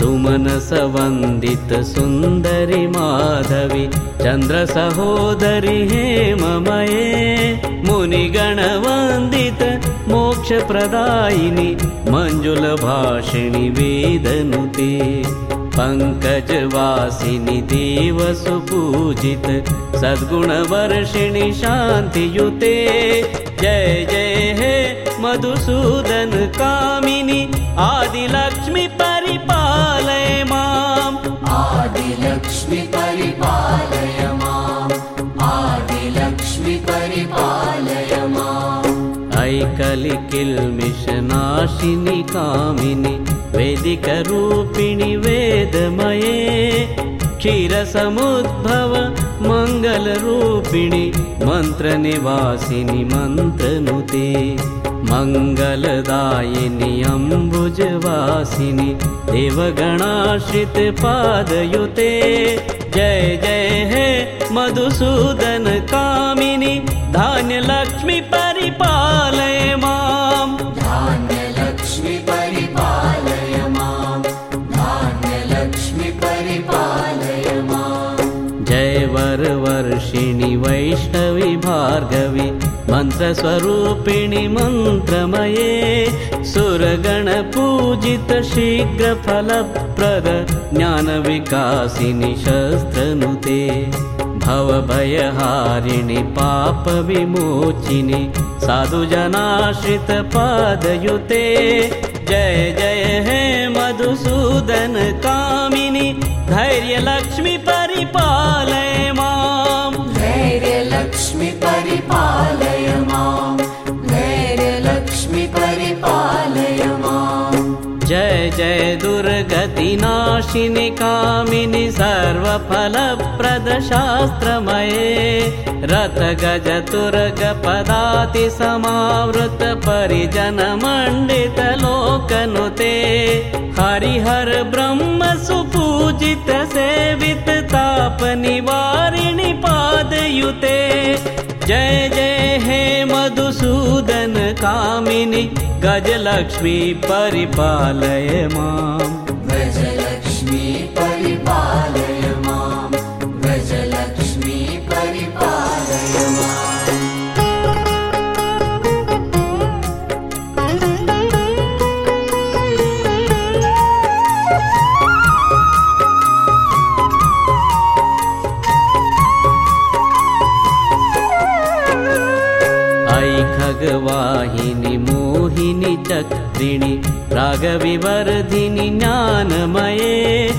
सुमनसवन्दित सुन्दरि माधवी चन्द्र सहोदरि हेममये मुनिगणवन्दित मोक्षप्रदायिनि मञ्जुलभाषिणि वेदनुते पङ्कजवासिनि देवसुपूजित सद्गुणवर्षिणि शान्तियुते जय जय हे मधुसूदन कामिनि आदिलक्ष्मी परिपालय माम् आदिलक्ष्मी परिपालय माम् आदिलक्ष्मी परिपालय माम् ऐकलिकिल्मिषनाशिनि कामिनि वैदिकरूपिणि वेदमये क्षीरसमुद्भव मङ्गलरूपिणि मन्त्रनिवासिनि मन्त्रनुते मङ्गलदायिनि अम्बुजवासिनि देवगणाश्रित पादयुते जय जय हे मधुसूदन कामिनि धान्यलक्ष्मी परिपालय माम् धान्यलक्ष्मी परिपालय माम् धान्यलक्ष्मी परिपालय माम् जय वरवर्षिणि वैष्णवी भार्गवी मन्त्रस्वरूपिणि मन्त्रमये सुरगणपूजित शीघ्रफलप्रद ज्ञानविकासिनि शस्त्रनुते भवभयहारिणि पापविमोचिनि साधुजनाश्रित पादयुते जय जय हे मधुसूदन कामिनि धैर्यलक्ष्मी परिपालय माम् धैर्यलक्ष्मी परिपालय माम् धैर्यलक्ष्मी परिपालय माम् जय जय दुर्गतिनाशिनि कामिनि सर्वफलप्रद शास्त्रमये रथगजतुर्गपदाति समावृत परिजनमण्डित लोकनुते हरिहर ब्रह्म सुपूजित सेवित तापनिवारिणि पादयुते जय जय हे मधुसूदन कामिनि गजलक्ष्मी परिपालय माम् गजलक्ष्मी परिपालय माम् गजलक्ष्मी परिपालय माम् खगवाहिनि मोहिनि चक्रिणि रागविवर्धिनि ज्ञानमये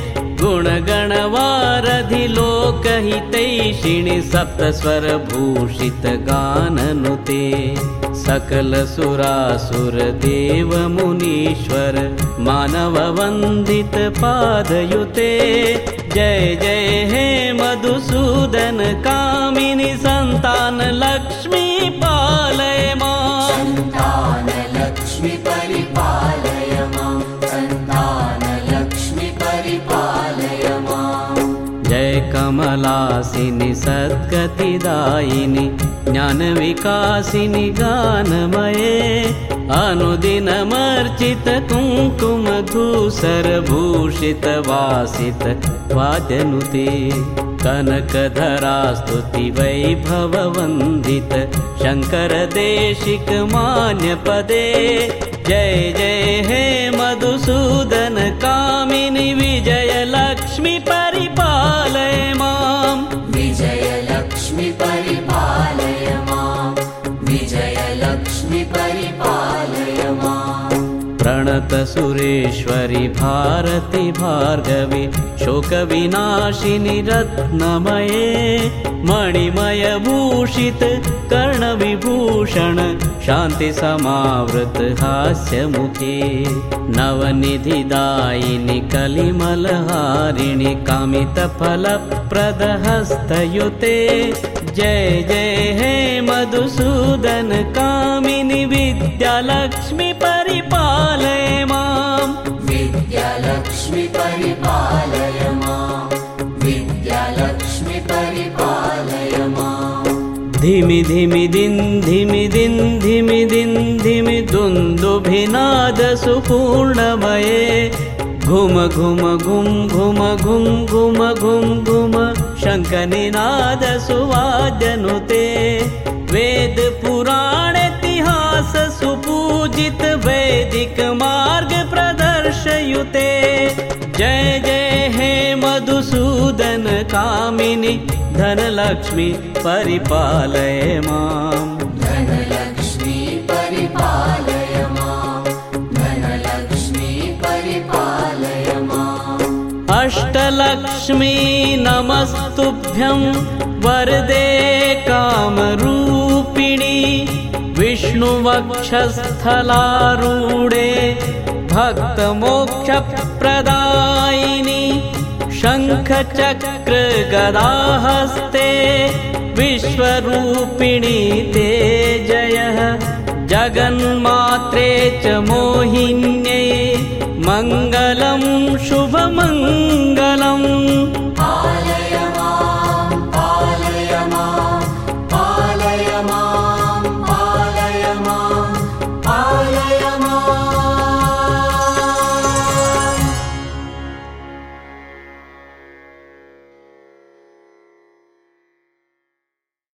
गुणगणवारधि लोकहितैषिणि सप्तस्वरभूषित गाननुते सकलसुरासुर देव मुनीश्वर मानववन्दित पादयुते जय जय हे मधुसूदन कामिनि सन्तान लक्ष्मी पालय माम् सन्तान लक्ष्मी परिपालय माम् सन्तान लक्ष्मी परिपालय माम् जय कमलासिनि सद्गतिदायिनि ज्ञानविकासिनि गानमये अनुदिनमर्चित कुङ्कुम धूसर भूषित वासित वाद्यनुते कनकधरा स्तुति वैभववन्दित शङ्कर देशिक मान्यपदे जय जय हे मधुसूदन कामिनि विजयलक्ष्मी परिपालय माम् विजयलक्ष्मी परिपालय माम् विजयलक्ष्मी परिपालय माम् प्रणत सुरेश्वरि भारती भार्गवी शोकविनाशिनि रत्नमये मणिमय भूषित कर्णविभूषण शान्ति समावृत हास्यमुखे नवनिधिदायिनि कलिमलहारिणि कामितफलप्रद हस्तयुते जय जय हे मधुसूदन कामिनि विद्यालक्ष्मी परिपालय माम् विद्यालक्ष्मी परिपालय माम् विद्यालक्ष्मी परिपालय माम् धिमि धिमि दिन धिमि दिन धिमि दिन धिमि दुन्दुभिनाद सुपूर्णमये घुम घुम घुम घुम घुम घुम घुम घुम शङ्खनिनाद सुवाद्यनुते वेद पुराण इतिहास सुपूजित वैदिक मार्ग प्रदर्शयुते जय जय हे मधुसूदन कामिनि धनलक्ष्मी परिपालय माम् धनलक्ष्मी परिपालय माम् धनलक्ष्मी परिपालय माम् अष्टलक्ष्मी नमस्तुभ्यं वरदे कामरूपिणी विष्णुवक्षस्थलारूढे भक्तमोक्षप्रदायिनि शङ्खचक्र गदाहस्ते विश्वरूपिणी ते जयः जगन्मात्रे च मोहिन्यै मङ्गलं शुभमङ्गलम्